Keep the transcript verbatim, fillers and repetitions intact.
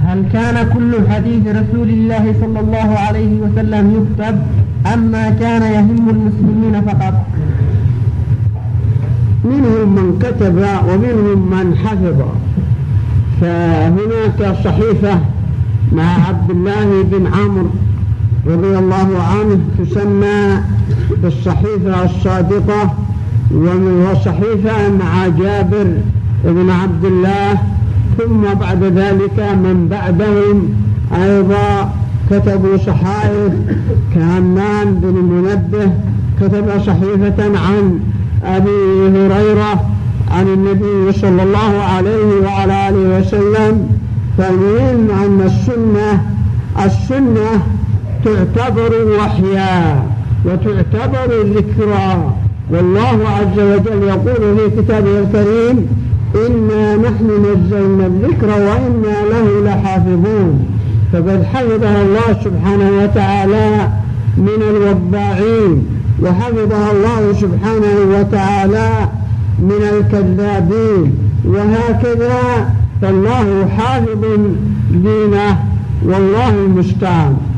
هل كان كل حديث رسول الله صلى الله عليه وسلم يكتب أم ما كان يهم المسلمين فقط؟ منهم من كتب ومنهم من حفظ. فهناك صحيفة مع عبد الله بن عمرو رضي الله عنه تسمى بالصحيفة الصادقة، وصحيفة مع جابر بن عبد الله، ثم بعد ذلك من بعدهم أيضا كتبوا صحائف كهمام بن المنبه كتب صحيفة عن أبي هريرة عن النبي صلى الله عليه وعلى آله وسلم. فالمهم أن السنة السنة تعتبر وحيا وتعتبر ذكرى، والله عز وجل يقول في كتابه الكريم: إنا نحن نزلنا الذكر وإنا له لحافظون. فقد حفظها الله سبحانه وتعالى من الوضاعين، وحفظها الله سبحانه وتعالى من الكذابين، وهكذا فالله حافظ دينه والله المستعان.